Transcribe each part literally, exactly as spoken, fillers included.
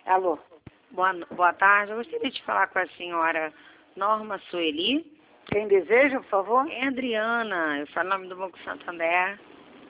Alô? Boa, boa tarde. Eu gostaria de falar com a senhora Norma Sueli. Quem deseja, por favor? É Adriana, eu falo em nome do Banco Santander.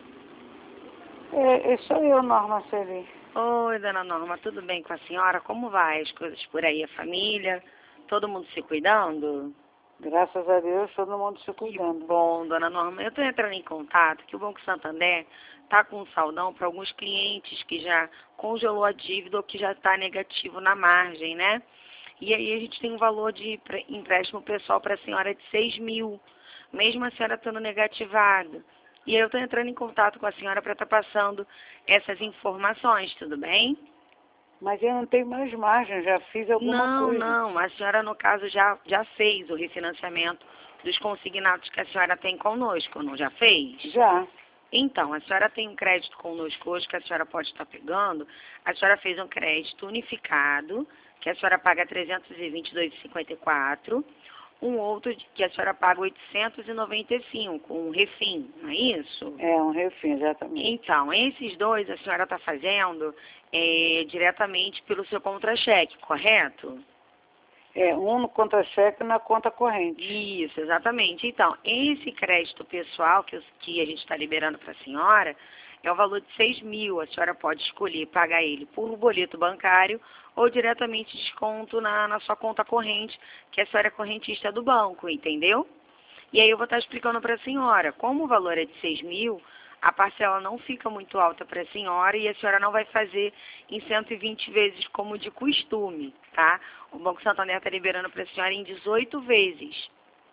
É, é sou eu, Norma Sueli. Oi, dona Norma, tudo bem com a senhora? Como vai as coisas por aí, a família? Todo mundo se cuidando? Graças a Deus, todo mundo se Que cuidando. bom, dona Norma. Eu estou entrando em contato que o Banco Santander está com um saldão para alguns clientes que já congelou a dívida ou que já está negativo na margem, né? E aí a gente tem um valor de empréstimo pessoal para a senhora de seis mil, mesmo a senhora estando negativada. E aí eu estou entrando em contato com a senhora para estar passando essas informações, tudo bem? Mas eu não tenho mais margem, já fiz alguma Não, coisa. não. A senhora, no caso, já, já fez o refinanciamento dos consignados que a senhora tem conosco, não já fez? Já. Então, a senhora tem um crédito conosco hoje que a senhora pode estar pegando. A senhora fez um crédito unificado, que a senhora paga trezentos e vinte e dois reais e cinquenta e quatro centavos. Um outro que a senhora paga oitocentos e noventa e cinco, um refim, não é isso? É, um refim, exatamente. Então, esses dois a senhora está fazendo é, diretamente pelo seu contra-cheque, correto? É, um no contra-cheque e na conta corrente. Isso, exatamente. Então, esse crédito pessoal que, os- que a gente está liberando para a senhora é o valor de seis mil. A senhora pode escolher pagar ele por boleto bancário ou diretamente desconto na, na sua conta corrente, que a senhora é correntista do banco, entendeu? E aí eu vou estar explicando para a senhora, como o valor é de seis mil, a parcela não fica muito alta para a senhora e a senhora não vai fazer em cento e vinte vezes como de costume, tá? O Banco Santander está liberando para a senhora em dezoito vezes,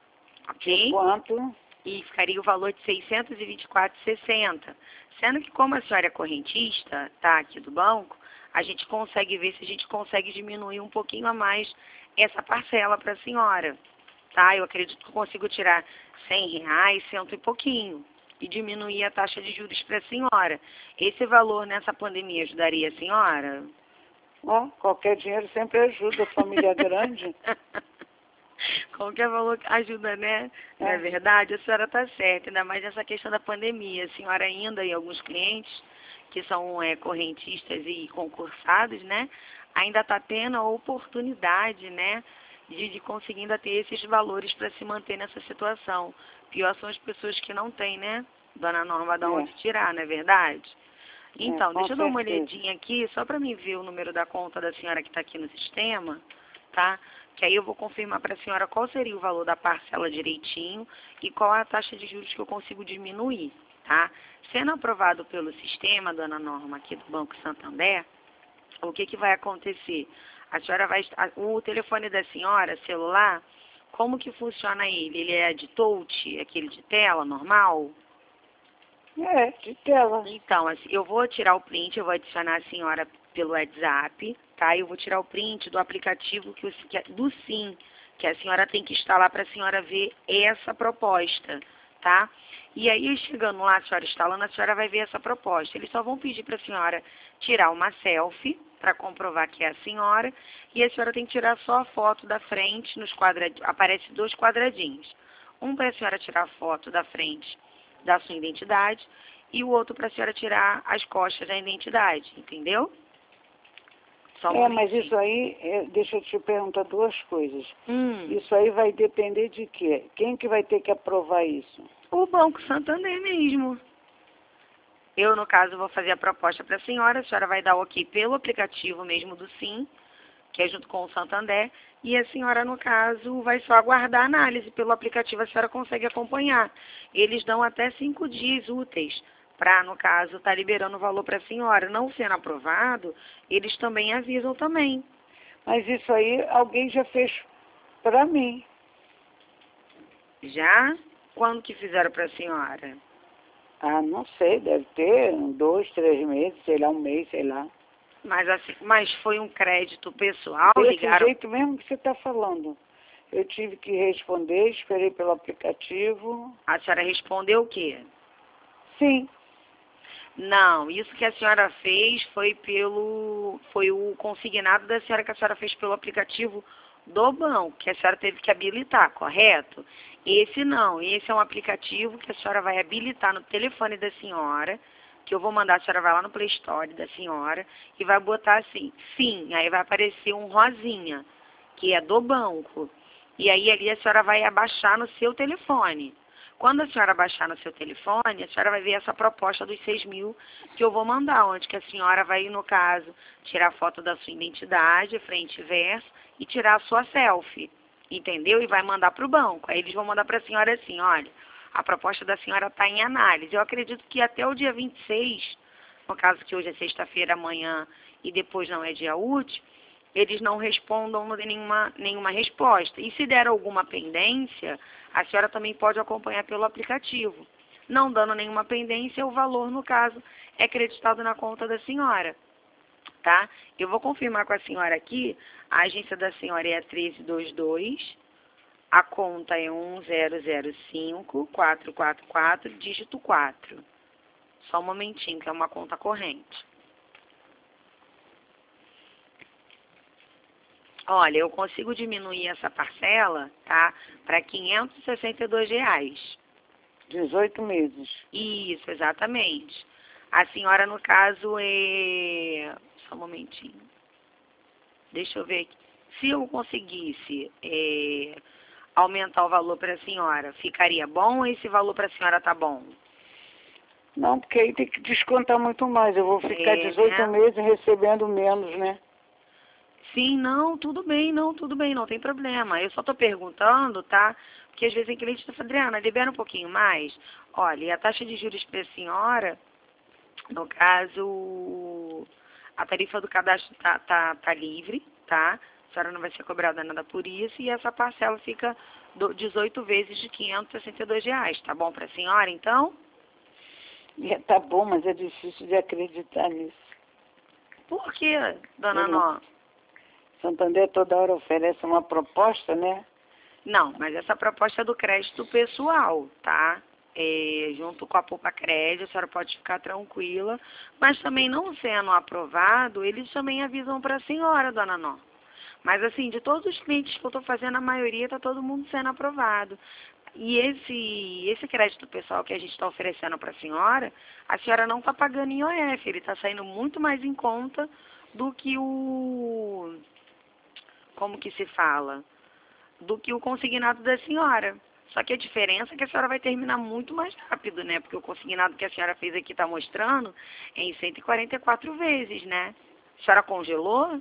ok? De quanto? E ficaria o valor de seiscentos e vinte e quatro reais e sessenta centavos. Sendo que como a senhora é correntista, tá, aqui do banco, a gente consegue ver se a gente consegue diminuir um pouquinho a mais essa parcela para a senhora, tá? Eu acredito que eu consigo tirar cem reais, cento e pouquinho, e diminuir a taxa de juros para a senhora. Esse valor nessa pandemia ajudaria a senhora? Ó, qualquer dinheiro sempre ajuda, família grande. Qualquer valor ajuda, né? Não é É. verdade? A senhora está certa, ainda mais nessa questão da pandemia. A senhora ainda e alguns clientes que são é, correntistas e concursados, né? Ainda está tendo a oportunidade, né? De, de conseguindo ter esses valores para se manter nessa situação. Pior são as pessoas que não têm, né? Dona Norma, da É. onde tirar, não é verdade? Então, com deixa eu dar uma certeza. olhadinha aqui, só para mim ver o número da conta da senhora que está aqui no sistema, tá? Que aí eu vou confirmar para a senhora qual seria o valor da parcela direitinho e qual a taxa de juros que eu consigo diminuir, tá? Sendo aprovado pelo sistema, dona Norma, aqui do Banco Santander, o que que vai acontecer? A senhora vai... O telefone da senhora, celular, como que funciona ele? Ele é de touch, aquele de tela, normal? É, de tela. Então, assim, eu vou tirar o print, eu vou adicionar a senhora pelo WhatsApp, tá? Eu vou tirar o print do aplicativo que, o- que é- do SIM, que a senhora tem que instalar para a senhora ver essa proposta, tá? E aí, chegando lá, a senhora instalando, a senhora vai ver essa proposta. Eles só vão pedir para a senhora tirar uma selfie para comprovar que é a senhora, e a senhora tem que tirar só a foto da frente, nos quadradinhos, aparece dois quadradinhos. Um para a senhora tirar a foto da frente da sua identidade e o outro para a senhora tirar as costas da identidade, entendeu? Só um É, mas momentinho. isso aí, é, deixa eu te perguntar duas coisas. Hum, Isso aí vai depender de quê? Quem que vai ter que aprovar isso? o Banco Santander mesmo. Eu, no caso, vou fazer a proposta para a senhora, a senhora vai dar ok pelo aplicativo mesmo do SIM, que é junto com o Santander, e a senhora, no caso, vai só aguardar a análise pelo aplicativo, a senhora consegue acompanhar. Eles dão até cinco dias úteis para, no caso, estar liberando o valor para a senhora. Não sendo aprovado, eles também avisam também. Mas isso aí alguém já fez para mim. Já? Quando que fizeram para a senhora? Ah, não sei, deve ter um, dois, três meses, sei lá, um mês, sei lá. Mas, assim, mas foi um crédito pessoal, Desse ligaram... jeito mesmo que você está falando. Eu tive que responder, esperei pelo aplicativo. A senhora respondeu o quê? Sim, Não, isso que a senhora fez foi pelo, foi o consignado da senhora que a senhora fez pelo aplicativo do banco, que a senhora teve que habilitar, correto? Esse não, esse é um aplicativo que a senhora vai habilitar no telefone da senhora, que eu vou mandar, a senhora vai lá no Play Store da senhora e vai botar assim, sim, aí vai aparecer um rosinha, que é do banco. E aí ali a senhora vai abaixar no seu telefone. Quando a senhora baixar no seu telefone, a senhora vai ver essa proposta dos seis mil que eu vou mandar, onde que a senhora vai, no caso, tirar foto da sua identidade, frente e verso, e tirar a sua selfie, entendeu? E vai mandar para o banco. Aí eles vão mandar para a senhora assim, olha, a proposta da senhora está em análise. Eu acredito que até o dia vinte e seis, no caso que hoje é sexta-feira, amanhã, e depois não é dia útil, eles não respondam nenhuma, nenhuma resposta. E se der alguma pendência, a senhora também pode acompanhar pelo aplicativo. Não dando nenhuma pendência, o valor, no caso, é creditado na conta da senhora. Tá? Eu vou confirmar com a senhora aqui, a agência da senhora é a treze vinte e dois, a conta é um zero zero cinco, quatro quatro quatro, dígito quatro. Só um momentinho, que é uma conta corrente. Olha, eu consigo diminuir essa parcela, tá, para quinhentos e sessenta e dois reais. dezoito meses. Isso, exatamente. A senhora, no caso, é... Só um momentinho. Deixa eu ver aqui. Se eu conseguisse é... aumentar o valor para a senhora, ficaria bom ou esse valor para a senhora tá bom? Não, porque aí tem que descontar muito mais. Eu vou ficar É, dezoito né? meses recebendo menos, né? Sim, não, tudo bem, não, tudo bem, não tem problema. Eu só estou perguntando, tá? Porque às vezes tem cliente que fala, Adriana, libera um pouquinho mais. Olha, e a taxa de juros para a senhora, no caso, a tarifa do cadastro tá, tá, tá livre, tá? A senhora não vai ser cobrada nada por isso e essa parcela fica do- dezoito vezes de quinhentos e sessenta e dois reais, tá bom para a senhora, então? E tá bom, mas é difícil de acreditar nisso. Por quê, dona Eu não- Nó? Santander toda hora oferece uma proposta, né? Não, mas essa proposta é do crédito pessoal, tá? É, junto com a Poupa Crédito, a senhora pode ficar tranquila. Mas também não sendo aprovado, eles também avisam para a senhora, dona Nó. Mas assim, de todos os clientes que eu estou fazendo, a maioria está todo mundo sendo aprovado. E esse, esse crédito pessoal que a gente está oferecendo para a senhora, a senhora não está pagando em I O F, ele está saindo muito mais em conta do que o... Como que se fala? Do que o consignado da senhora. Só que a diferença é que a senhora vai terminar muito mais rápido, né? Porque o consignado que a senhora fez aqui está mostrando é em cento e quarenta e quatro vezes, né? A senhora congelou?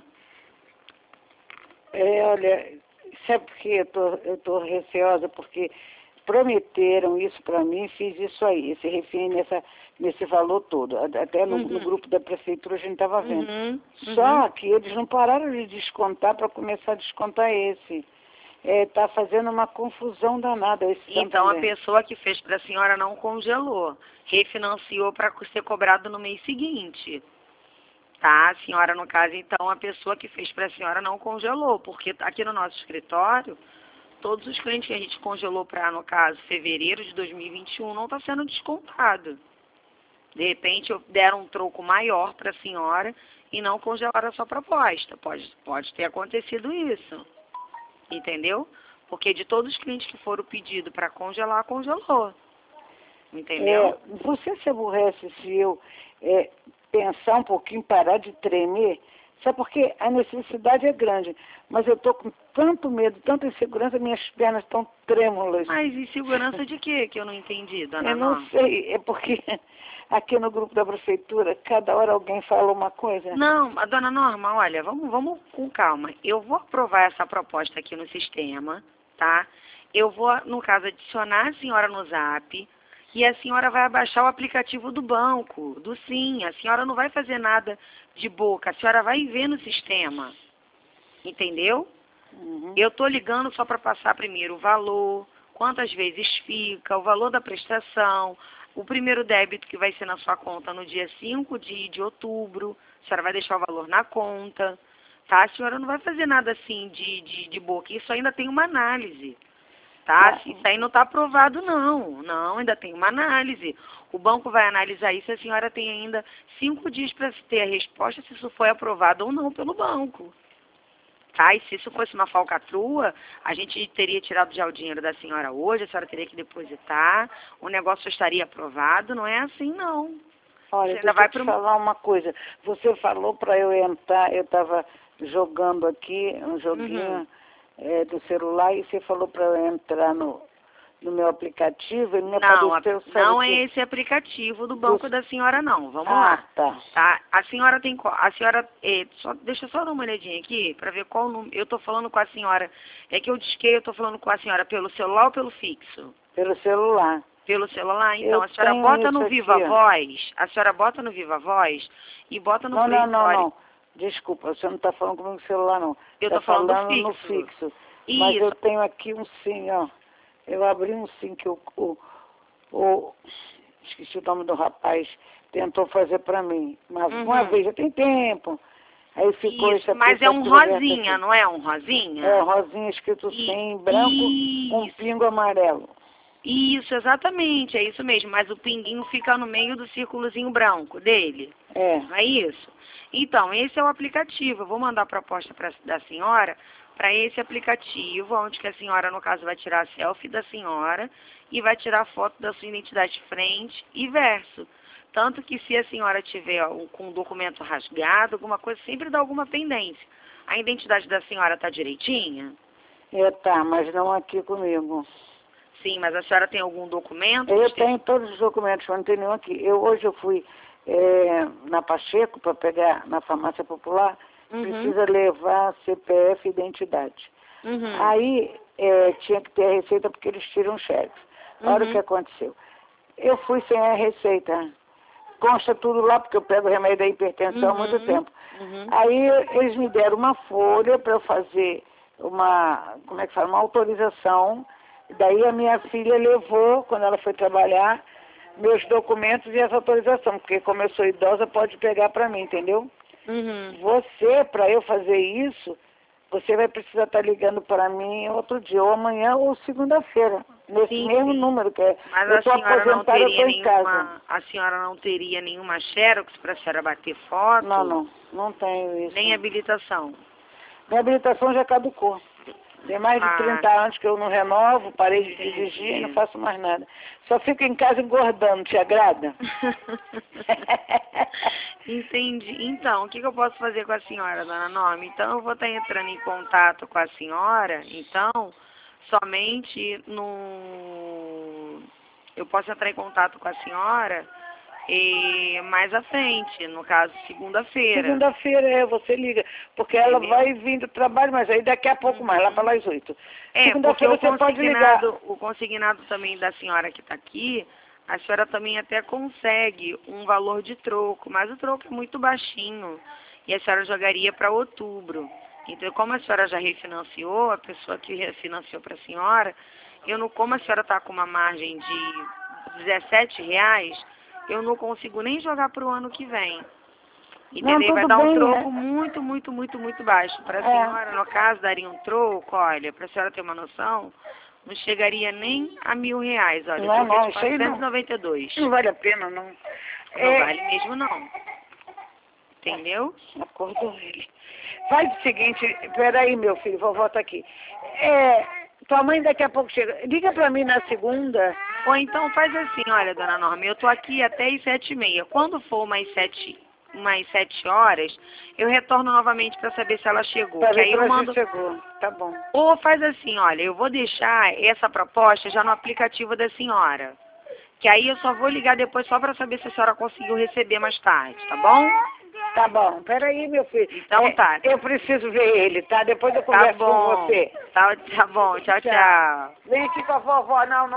É, olha, sabe por que eu tô, eu tô receosa? Porque prometeram isso para mim, fiz isso aí, esse refém nessa, nesse valor todo. Até no, Uhum. no grupo da prefeitura a gente estava vendo. Uhum. Só Uhum. que eles não pararam de descontar para começar a descontar esse. Está fazendo uma confusão danada esse Então, a Santander. pessoa que fez para a senhora não congelou. Refinanciou para ser cobrado no mês seguinte. Tá? A senhora, no caso, então, a pessoa que fez para a senhora não congelou. Porque aqui no nosso escritório, todos os clientes que a gente congelou para, no caso, fevereiro de dois mil e vinte e um, não está sendo descontado. De repente, eu deram um troco maior para a senhora e não congelaram a sua proposta. Pode, pode ter acontecido isso. Entendeu? Porque de todos os clientes que foram pedidos para congelar, congelou. Entendeu? É, você se aborrece se eu é, pensar um pouquinho, parar de tremer? Sabe porque a necessidade é grande, mas eu estou com tanto medo, tanta insegurança, minhas pernas estão trêmulas. Mas insegurança de quê que eu não entendi, dona Eu não Nó? sei, é porque aqui no grupo da prefeitura, cada hora alguém fala uma coisa. Não, a dona Norma, olha, vamos, vamos com calma. Eu vou aprovar essa proposta aqui no sistema, tá? Eu vou, no caso, adicionar a senhora no Zap e a senhora vai abaixar o aplicativo do banco, do Sim. A senhora não vai fazer nada de boca, a senhora vai ver no sistema. Entendeu? Uhum. Eu estou ligando só para passar primeiro o valor, quantas vezes fica, o valor da prestação, o primeiro débito que vai ser na sua conta no dia cinco de, de outubro, a senhora vai deixar o valor na conta, tá? A senhora não vai fazer nada assim de, de, de boca, isso ainda tem uma análise, tá? Tá. Isso aí não está aprovado não, não, ainda tem uma análise. O banco vai analisar isso, a senhora tem ainda cinco dias para ter a resposta se isso foi aprovado ou não pelo banco. Tá? E se isso fosse uma falcatrua, a gente teria tirado já o dinheiro da senhora hoje, a senhora teria que depositar, o negócio estaria aprovado, não é assim não. Olha, Você deixa ainda vai eu te pro... falar uma coisa. Você falou para eu entrar, eu estava jogando aqui um joguinho Uhum. é, do celular e você falou para eu entrar no, no meu aplicativo e me Não, a- apareceu, sabe não o é quê? esse aplicativo do banco Dos- da senhora, não. Vamos Ah, lá. tá. Tá? A senhora tem... co- A senhora... é, só, deixa eu só dar uma olhadinha aqui para ver qual número... Eu tô falando com a senhora... É que eu disquei, eu tô falando com a senhora pelo celular ou pelo fixo? Pelo celular. Pelo celular? Então, Eu a senhora tenho bota isso no aqui, Viva ó. Voz, a senhora bota no Viva Voz e bota no Não, Play não, não, Store. não. Desculpa, você não está falando comigo no celular, não. Eu Está tô falando do falando no fixo. fixo. Mas Isso. eu tenho aqui um sim, ó. Eu abri um sim que o, o, o esqueci o nome do rapaz, tentou fazer para mim. Uma, Uhum. uma vez, já tem tempo. Aí ficou Isso, esse mas é um aplicativo aberto rosinha, aqui. não é um rosinha? É, rosinha escrito E- sim em branco com isso. pingo amarelo. Isso, exatamente, é isso mesmo. Mas o pinguinho fica no meio do círculozinho branco dele. É. Não é isso? Então, esse é o aplicativo. Eu vou mandar a proposta pra, da senhora para esse aplicativo, onde que a senhora, no caso, vai tirar a selfie da senhora e vai tirar a foto da sua identidade frente e verso. Tanto que se a senhora tiver ó, com um documento rasgado, alguma coisa, sempre dá alguma pendência. A identidade da senhora está direitinha? É, tá, mas não aqui comigo. Sim, mas a senhora tem algum documento? Eu que esteja- tenho todos os documentos, mas não tem nenhum aqui. Eu, hoje eu fui é, na Pacheco para pegar na farmácia popular, Uhum. precisa levar C P F e identidade. Uhum. Aí é, tinha que ter a receita porque eles tiram cheque. Olha Uhum. o que aconteceu. Eu fui sem a receita. Consta tudo lá, porque eu pego remédio da hipertensão há muito Uhum. tempo. Uhum. Aí eles me deram uma folha para eu fazer uma, como é que fala, uma autorização. Daí a minha filha levou, quando ela foi trabalhar, meus documentos e essa autorização, porque como eu sou idosa, pode pegar para mim, entendeu? Uhum. Você, para eu fazer isso, você vai precisar estar ligando para mim outro dia, ou amanhã ou segunda-feira, nesse Sim, mesmo sim. número que é. Mas Eu a estou senhora não aposentada, eu teria estou em casa. nenhuma, a senhora não teria nenhuma xerox para a senhora bater foto? Não, não, não tenho isso. Nem habilitação. Minha habilitação já caducou. Tem mais de Ah. trinta anos que eu não renovo, parei de dirigir e não faço mais nada. Só fico em casa engordando, te agrada? Entendi. Então, o que, que eu posso fazer com a senhora, dona Norma? Então, eu vou estar entrando em contato com a senhora, então, somente no... Eu posso entrar em contato com a senhora e mais à frente, no caso, segunda-feira. Segunda-feira é, você liga, porque ela Entendeu? vai vir do trabalho, mas aí daqui a pouco mais, lá para as oito. É, porque Segunda-feira o você pode ligar. consignado, o consignado também da senhora que está aqui, a senhora também até consegue um valor de troco, mas o troco é muito baixinho e a senhora jogaria para outubro. Então, como a senhora já refinanciou, a pessoa que refinanciou para a senhora, eu não, como a senhora está com uma margem de dezessete reais, eu não consigo nem jogar para o ano que vem. Não, Entendeu? Vai tudo dar um bem, troco é. muito, muito, muito, muito baixo. Para a É. senhora, no caso, daria um troco, olha, para a senhora ter uma noção, não chegaria nem a mil reais, olha. Não, o troco é não, de isso aí não. quatrocentos e noventa e dois. Não vale a pena, não. Não É, vale mesmo, não. Entendeu? acordou ele. Faz o seguinte, peraí, meu filho, vovó tá aqui. É, tua mãe daqui a pouco chega. Liga pra mim na segunda. Ou então faz assim, olha, dona Norma, eu tô aqui até às sete e meia. Quando for umas sete, umas sete horas, eu retorno novamente para saber se ela chegou. Pra Que ver aí se eu ela já mando. chegou. Tá bom. Ou faz assim, olha, eu vou deixar essa proposta já no aplicativo da senhora. Que aí eu só vou ligar depois só para saber se a senhora conseguiu receber mais tarde, tá bom? Tá bom, peraí, meu filho. Então É, tá. Eu preciso ver ele, tá? Depois eu Tá converso bom. com você. Tá, tá bom. Tchau, tchau. Vem aqui com a vovó, não, não.